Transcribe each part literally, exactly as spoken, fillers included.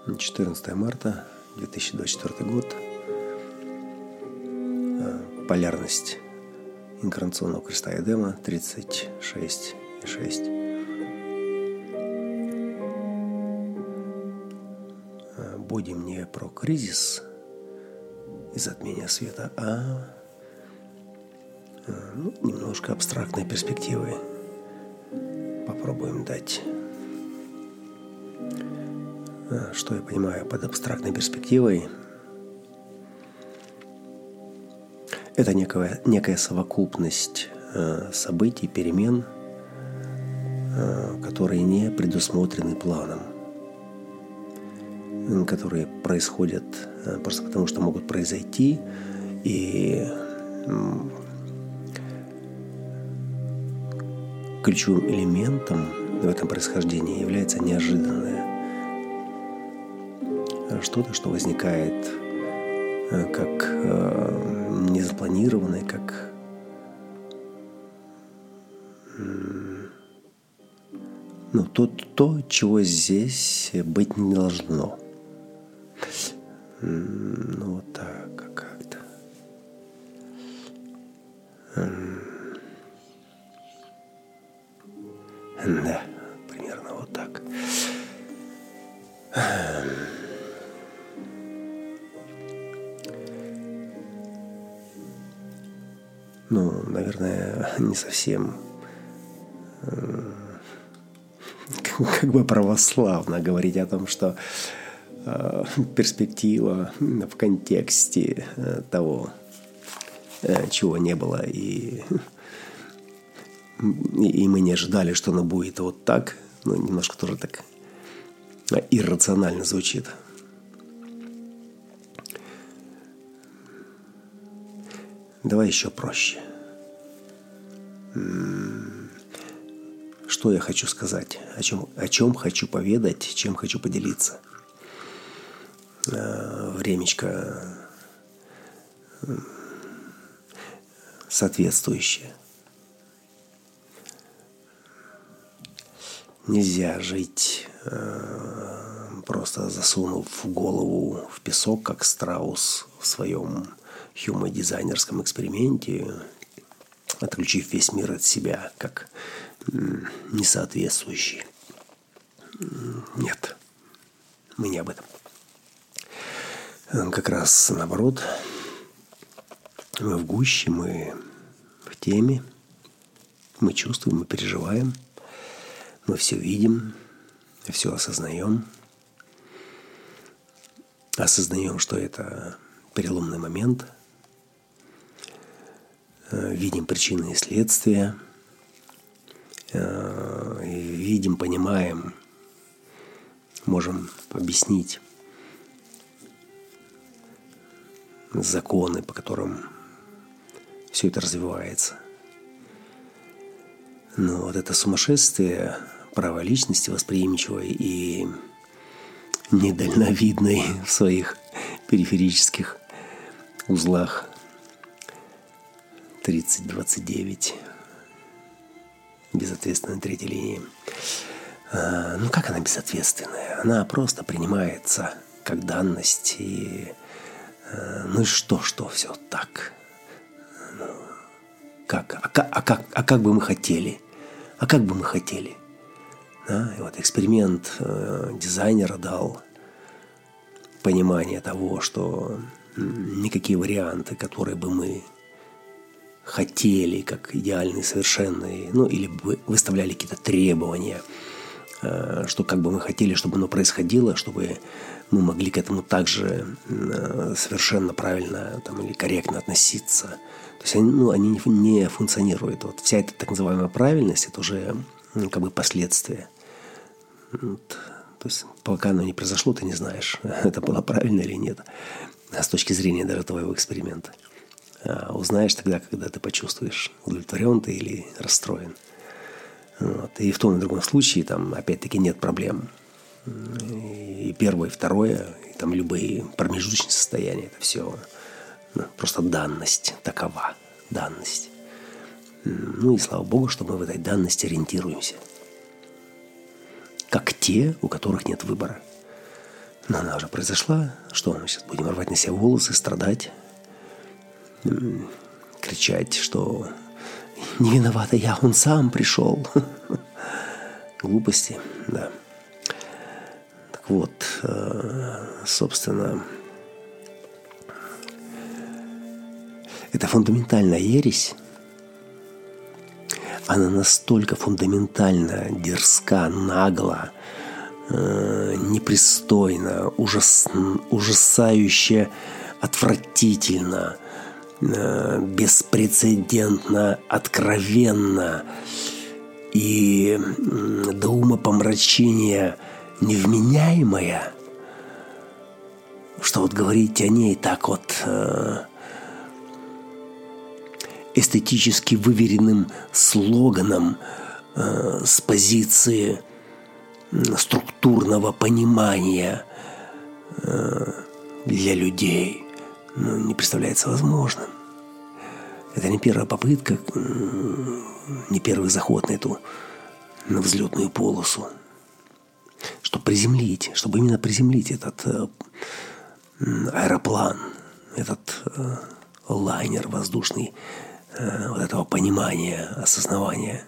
четырнадцатое марта две тысячи двадцать четвёртый год. Полярность инкарнационного креста Эдема тридцать шесть и шесть. Будем не про кризис и затмение света, а ну, немножко абстрактной перспективы попробуем дать. Что я понимаю под абстрактной перспективой? Это некая, некая совокупность э, событий, перемен, э, которые не предусмотрены планом, которые происходят э, просто потому, что могут произойти, и э, ключевым элементом в этом происхождении является неожиданное. Что-то, что возникает э, как э, незапланированное, как э, ну, то, то, чего здесь быть не должно. Ну, вот так как-то. Да, примерно вот так. Ну, наверное, не совсем как бы православно говорить о том, что э, перспектива в контексте э, того, э, чего не было, и, и мы не ожидали, что оно будет вот так, ну, немножко тоже так иррационально звучит. Давай еще проще. Что я хочу сказать? О чем, о чем хочу поведать? Чем хочу поделиться? Времечко соответствующее. Нельзя жить, просто засунув голову в песок, как страус в своем хьюман-дизайнерском эксперименте, отключив весь мир от себя, как несоответствующий. Нет, мы не об этом. Как раз наоборот, мы в гуще, мы в теме, мы чувствуем, мы переживаем, мы все видим, все осознаем. Осознаем, что это переломный момент. Видим причины и следствия. Видим, понимаем, можем объяснить законы, по которым все это развивается. Но вот это сумасшествие права личности, восприимчивой и недальновидной в своих периферических узлах тридцать двадцать девять, безответственной третьей линии. А, ну как она безответственная? Она просто принимается как данность. И, а, ну и что, что все так? Ну, как? А, а, как? А как бы мы хотели? А как бы мы хотели? Да? И вот эксперимент э, дизайнера дал понимание того, что никакие варианты, которые бы мы хотели, как идеальные, совершенные, ну или бы выставляли какие-то требования, э, что как бы мы хотели, чтобы оно происходило, чтобы мы могли к этому также э, совершенно правильно там, или корректно относиться. То есть они, ну, они не функционируют. Вот вся эта так называемая правильность, это уже ну, как бы последствия. Вот. То есть пока оно не произошло, ты не знаешь, это было правильно или нет, с точки зрения даже твоего эксперимента. А узнаешь тогда, когда ты почувствуешь, удовлетворен ты или расстроен. Вот. И в том и другом случае там опять-таки нет проблем. И первое, и второе, и там любые промежуточные состояния, это все ну, просто данность такова, данность. Ну и слава Богу, что мы в этой данности ориентируемся. Как те, у которых нет выбора. Но она уже произошла. Что мы сейчас будем рвать на себя волосы, страдать, кричать, что не виновата я, он сам пришел. Глупости, да. Так вот, собственно, это фундаментальная ересь. Она настолько фундаментально, дерзка, нагло, э, непристойно, ужас, ужасающе, отвратительно, э, беспрецедентно, откровенно и э, до умопомрачения невменяемая, что вот говорить о ней так вот э, эстетически выверенным слоганом э, с позиции структурного понимания э, для людей, ну, не представляется возможным. Это не первая попытка, э, не первый заход на эту на взлетную полосу, чтобы приземлить, чтобы именно приземлить этот э, аэроплан, этот э, лайнер воздушный, вот этого понимания, осознавания.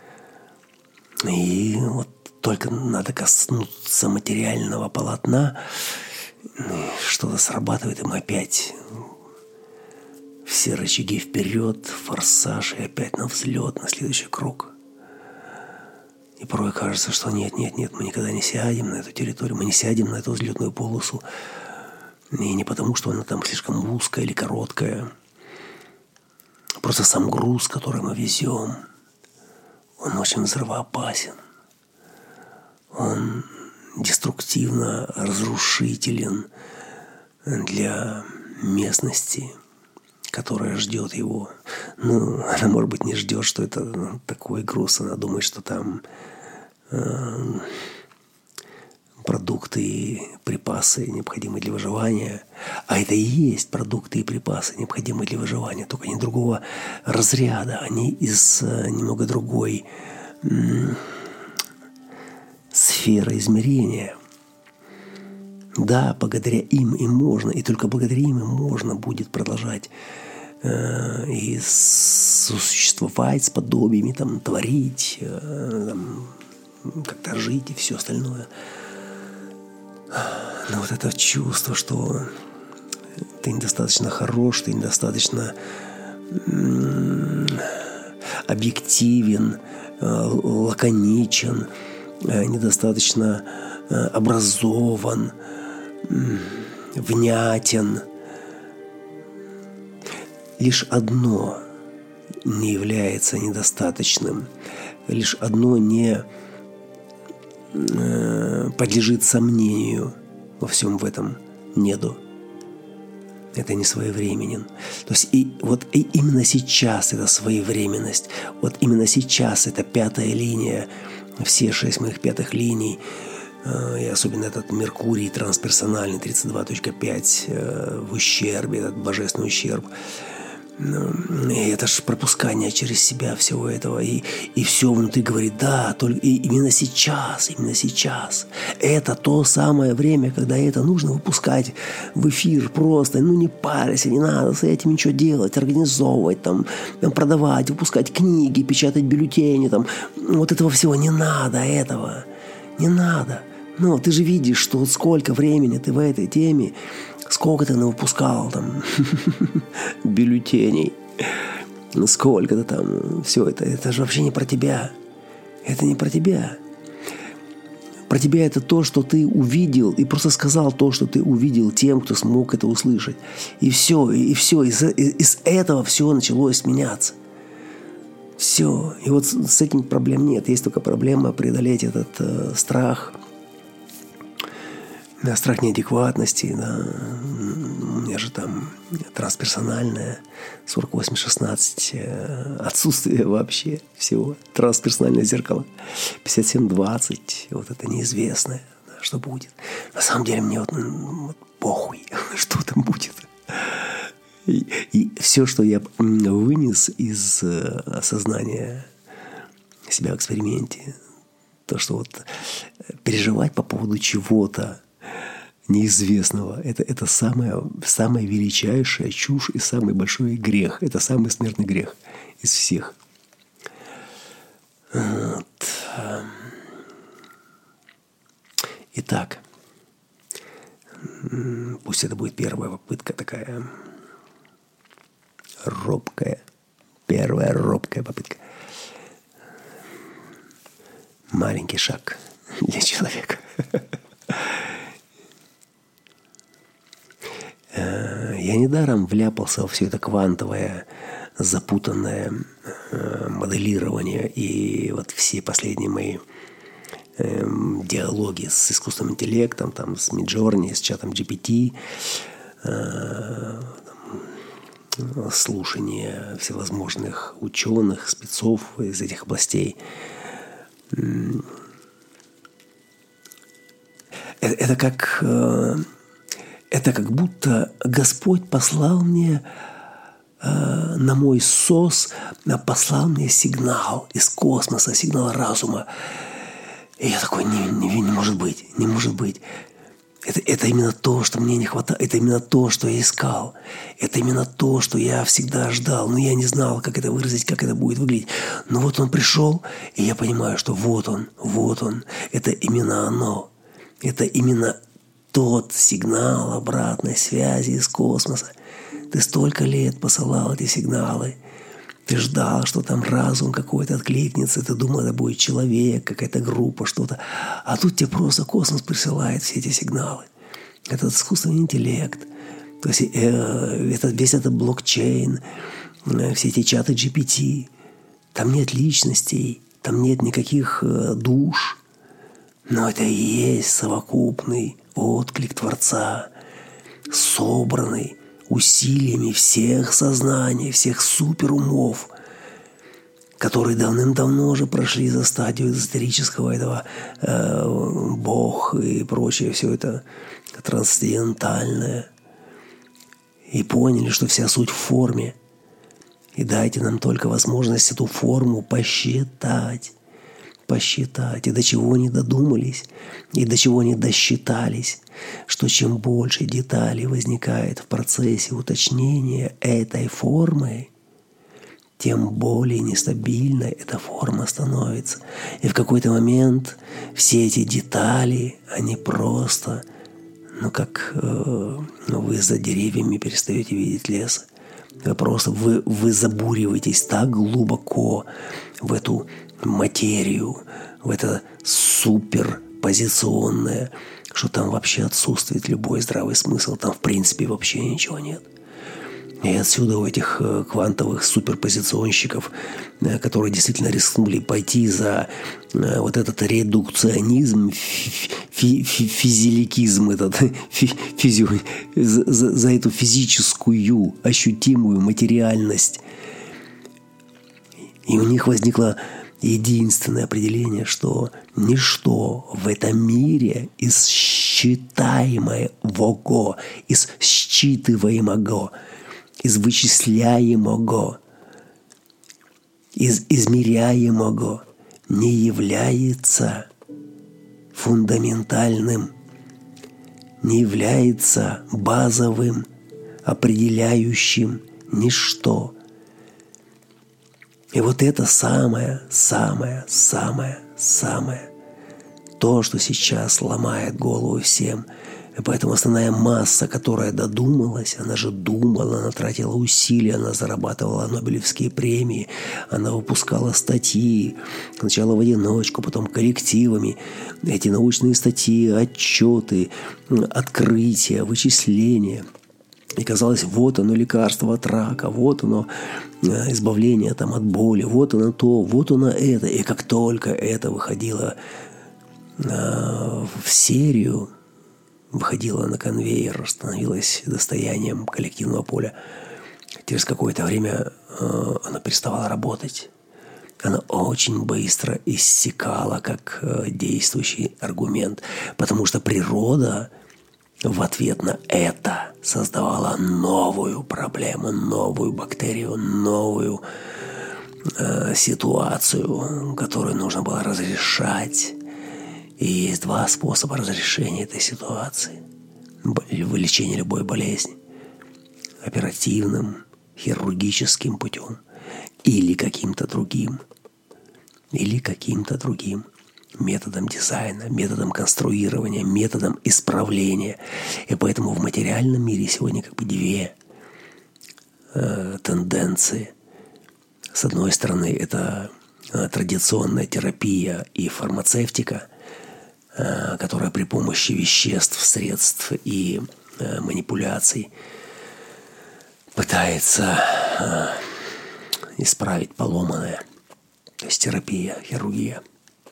И вот только надо коснуться материального полотна, что-то срабатывает, и мы опять все рычаги вперед, форсаж, и опять на взлет, на следующий круг. И порой кажется, что нет, нет, нет, мы никогда не сядем на эту территорию, мы не сядем на эту взлетную полосу. И не потому, что она там слишком узкая или короткая. Просто сам груз, который мы везем, он очень взрывоопасен. Он деструктивно разрушителен для местности, которая ждет его. Ну, она, может быть, не ждет, что это такой груз. Она думает, что там э, продукты и припасы, необходимые для выживания. А это и есть продукты и припасы, необходимые для выживания, только они другого разряда. Они из немного другой м- сферы измерения. Да, благодаря им и можно, и только благодаря им и можно будет продолжать э, и существовать с подобиями, там, творить, э, там, как-то жить и все остальное. Но вот это чувство, что ты недостаточно хорош, ты недостаточно м- объективен, э, лаконичен, э, недостаточно э, образован, э, внятен. Лишь одно не является недостаточным, лишь одно не подлежит сомнению во всем в этом неду. Это не своевременен. То есть и вот и именно сейчас эта своевременность, вот именно сейчас эта пятая линия, все шесть моих пятых линий, и особенно этот Меркурий трансперсональный тридцать два точка пять в ущербе, этот божественный ущерб. И это ж пропускание через себя всего этого. И, и все внутри говорит, да, только и именно сейчас, именно сейчас. Это то самое время, когда это нужно выпускать в эфир просто. Ну, не парься, не надо с этим ничего делать, организовывать, там, продавать, выпускать книги, печатать бюллетени. Там. Вот этого всего не надо, этого. Не надо. Ну, ты же видишь, что вот сколько времени ты в этой теме, сколько ты выпускал там бюллетеней, сколько-то там, все это, это же вообще не про тебя. Это не про тебя. Про тебя это то, что ты увидел, и просто сказал то, что ты увидел тем, кто смог это услышать. И все, и все, из, из этого все началось меняться. Все. И вот с этим проблем нет. Есть только проблема преодолеть этот э, страх, да, страх неадекватности, да. У меня же там трансперсональное, сорок восемь шестнадцать, отсутствие вообще всего, трансперсональное зеркало, пятьдесят семь двадцать, вот это неизвестное, да, что будет. На самом деле мне вот, вот похуй, что там будет. И, и все, что я вынес из осознания себя в эксперименте, то, что вот переживать по поводу чего-то неизвестного. Это, это самая, самая величайшая чушь и самый большой грех. Это самый смертный грех из всех. Вот. Итак, пусть это будет первая попытка такая робкая. Первая робкая попытка. Маленький шаг для человека. Я недаром вляпался во все это квантовое, запутанное моделирование и вот все последние мои диалоги с искусственным интеллектом, там, с Midjourney, с чатом джи пи ти, слушание всевозможных ученых, спецов из этих областей. Это как, это как будто Господь послал мне на мой сос, послал мне сигнал из космоса, сигнал разума. И я такой, не, не, не может быть, не может быть. Это, это именно то, что мне не хватало. Это именно то, что я искал. Это именно то, что я всегда ждал. Но я не знал, как это выразить, как это будет выглядеть. Но вот он пришел, и я понимаю, что вот он, вот он. Это именно оно. Это именно тот сигнал обратной связи из космоса. Ты столько лет посылал эти сигналы. Ты ждал, что там разум какой-то откликнется. Ты думал, это будет человек, какая-то группа, что-то. А тут тебе просто космос присылает все эти сигналы. Этот искусственный интеллект. То есть э, это, весь этот блокчейн, э, все эти чаты джи пи ти. Там нет личностей, там нет никаких э, душ. Но это и есть совокупный отклик Творца, собранный усилиями всех сознаний, всех суперумов, которые давным-давно уже прошли за стадию эзотерического этого э, Бог и прочее, все это трансцендентальное, и поняли, что вся суть в форме. И дайте нам только возможность эту форму посчитать. посчитать, и до чего не додумались, и до чего не досчитались, что чем больше деталей возникает в процессе уточнения этой формы, тем более нестабильной эта форма становится. И в какой-то момент все эти детали, они просто, ну как э, вы за деревьями перестаете видеть лес. Вы просто, вы, вы забуриваетесь так глубоко в эту материю, в это суперпозиционное, что там вообще отсутствует любой здравый смысл, там в принципе вообще ничего нет. И отсюда у этих квантовых суперпозиционщиков, которые действительно рискнули пойти за вот этот редукционизм, фи- фи- физиликизм, этот, фи- физи- за, за эту физическую, ощутимую материальность. И у них возникло единственное определение, что ничто в этом мире из считаемого, из считываемого, из вычисляемого, из измеряемого не является фундаментальным, не является базовым, определяющим ничто. И вот это самое, самое, самое, самое то, что сейчас ломает голову всем. И поэтому основная масса, которая додумалась, она же думала, она тратила усилия, она зарабатывала Нобелевские премии, она выпускала статьи, сначала в одиночку, потом коллективами. Эти научные статьи, отчеты, открытия, вычисления. И казалось, вот оно лекарство от рака, вот оно избавление там, от боли, вот оно то, вот оно это. И как только это выходило э, в серию, выходило на конвейер, становилось достоянием коллективного поля, через какое-то время э, она переставала работать. Она очень быстро иссякала как э, действующий аргумент, потому что природа в ответ на это создавала новую проблему, новую бактерию, новую э, ситуацию, которую нужно было разрешать. И есть два способа разрешения этой ситуации. лечение любой болезни оперативным, хирургическим путем или каким-то другим, или каким-то другим методом дизайна, методом конструирования, методом исправления. И поэтому в материальном мире сегодня как бы две э, тенденции. С одной стороны, это э, традиционная терапия и фармацевтика, э, которая при помощи веществ, средств и э, манипуляций пытается э, исправить поломанное. То есть терапия, хирургия.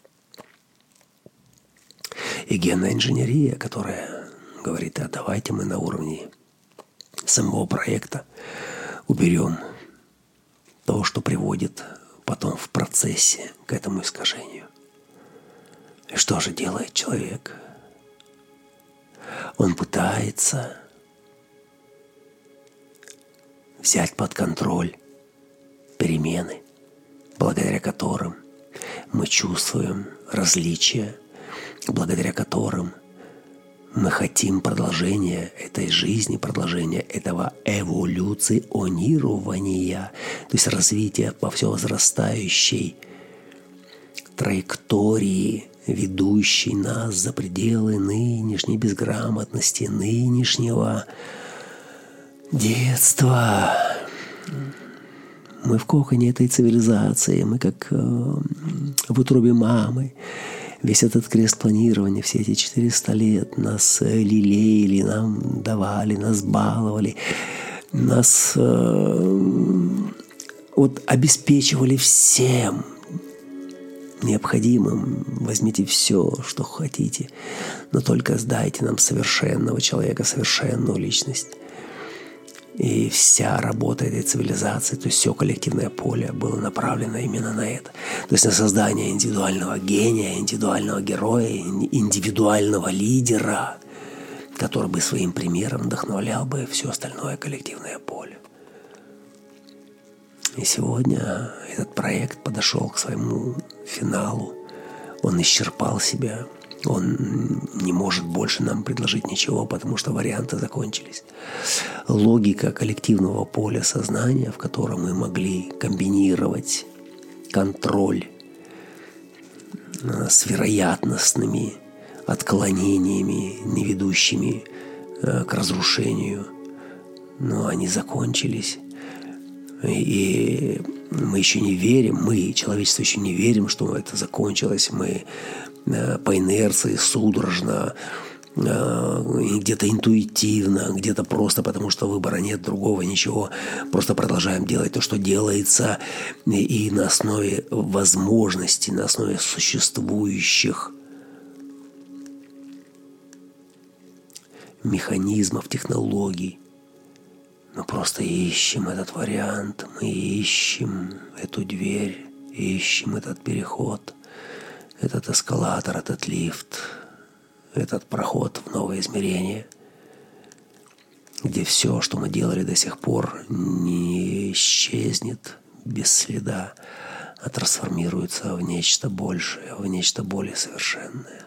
И генная инженерия, которая говорит: а давайте мы на уровне самого проекта уберем то, что приводит потом в процессе к этому искажению. И что же делает человек? Он пытается взять под контроль перемены, благодаря которым мы чувствуем различия, благодаря которым мы хотим продолжения этой жизни, продолжения этого эволюционирования, то есть развития по все возрастающей траектории, ведущей нас за пределы нынешней безграмотности, нынешнего детства. Мы в коконе этой цивилизации, мы как э, в утробе мамы. Весь этот крест планирования, все эти четыреста лет нас лелеяли, нам давали, нас баловали, нас э, вот обеспечивали всем необходимым. Возьмите все, что хотите, но только сдайте нам совершенного человека, совершенную личность. И вся работа этой цивилизации, то есть все коллективное поле было направлено именно на это. То есть на создание индивидуального гения, индивидуального героя, индивидуального лидера, который бы своим примером вдохновлял бы все остальное коллективное поле. И сегодня этот проект подошел к своему финалу. Он исчерпал себя. Он не может больше нам предложить ничего, потому что варианты закончились. Логика коллективного поля сознания, в котором мы могли комбинировать контроль с вероятностными отклонениями, не ведущими к разрушению, но они закончились. И мы еще не верим, мы, человечество, еще не верим, что это закончилось. Мы по инерции, судорожно, где-то интуитивно, где-то просто потому, что выбора нет, другого ничего. Просто продолжаем делать то, что делается, и на основе возможностей, на основе существующих механизмов, технологий. Мы просто ищем этот вариант, мы ищем эту дверь, ищем этот переход, этот эскалатор, этот лифт, этот проход в новое измерение, где все, что мы делали до сих пор, не исчезнет без следа, а трансформируется в нечто большее, в нечто более совершенное.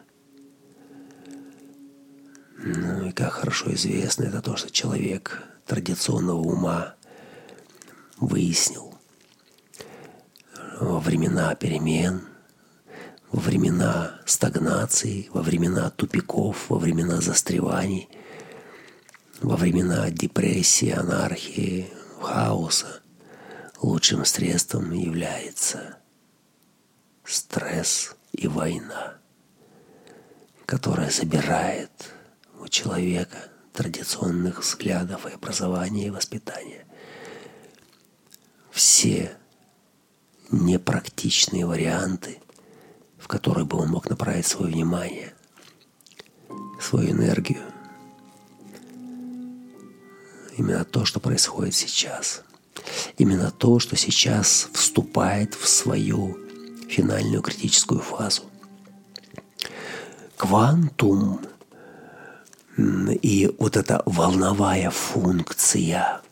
Ну и как хорошо известно, это то, что человек традиционного ума выяснил во времена перемен, во времена стагнации, во времена тупиков, во времена застреваний, во времена депрессии, анархии, хаоса лучшим средством является стресс и война, которая забирает у человека традиционных взглядов и образования и воспитания все непрактичные варианты, в которые бы он мог направить свое внимание, свою энергию. Именно то, что происходит сейчас. Именно то, что сейчас вступает в свою финальную критическую фазу. Квантум и вот эта волновая функция.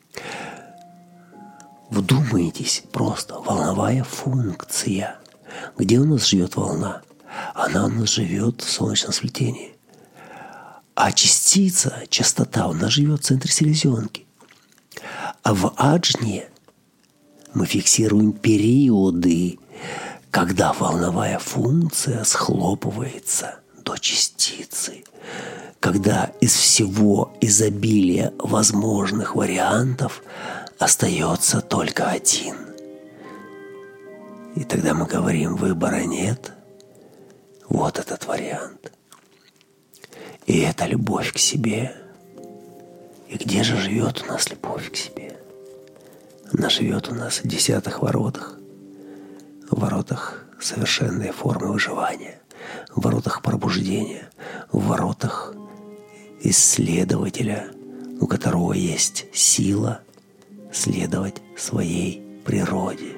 Вдумайтесь, просто волновая функция. Где у нас живет волна? Она у нас живет в солнечном сплетении. А частица, частота, она живет в центре селезенки. А в аджне мы фиксируем периоды, когда волновая функция схлопывается до частицы, когда из всего изобилия возможных вариантов остается только один. И тогда мы говорим: выбора нет, вот этот вариант. И это любовь к себе. И где же живет у нас любовь к себе? Она живет у нас в десятых воротах, в воротах совершенной формы выживания, в воротах пробуждения, в воротах исследователя, у которого есть сила следовать своей природе,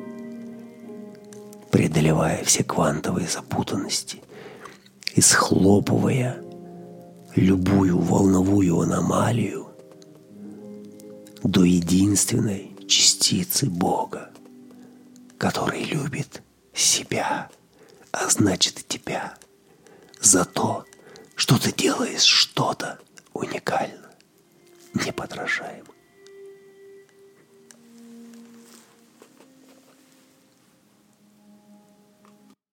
преодолевая все квантовые запутанности и схлопывая любую волновую аномалию до единственной частицы Бога, который любит себя, а значит и тебя, за то, что ты делаешь что-то уникально, неподражаемо.